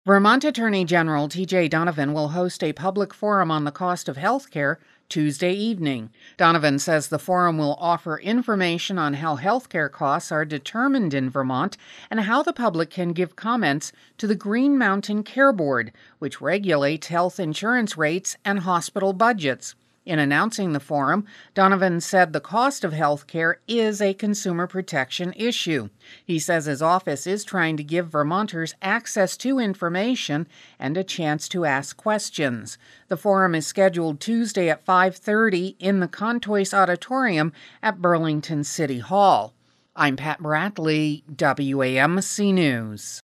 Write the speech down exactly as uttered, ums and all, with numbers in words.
Vermont Attorney General T J Donovan will host a public forum on the cost of health care Tuesday evening. Donovan says the forum will offer information on how healthcare costs are determined in Vermont and how the public can give comments to the Green Mountain Care Board, which regulates health insurance rates and hospital budgets. In announcing the forum, Donovan said the cost of health care is a consumer protection issue. He says his office is trying to give Vermonters access to information and a chance to ask questions. The forum is scheduled Tuesday at five thirty in the Contois Auditorium at Burlington City Hall. I'm Pat Bradley, W A M C News.